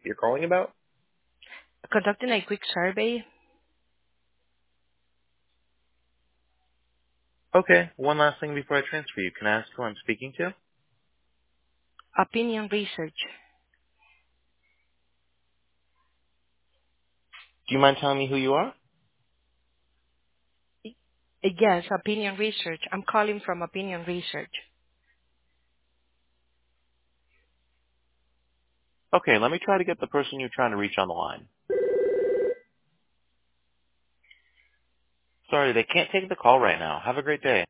you're calling about? Conducting a quick survey. Okay, one last thing before I transfer you. Can I ask who I'm speaking to? Opinion research. Do you mind telling me who you are? Yes, opinion research. I'm calling from opinion research. Okay, let me try to get the person you're trying to reach on the line. Sorry, they can't take the call right now. Have a great day.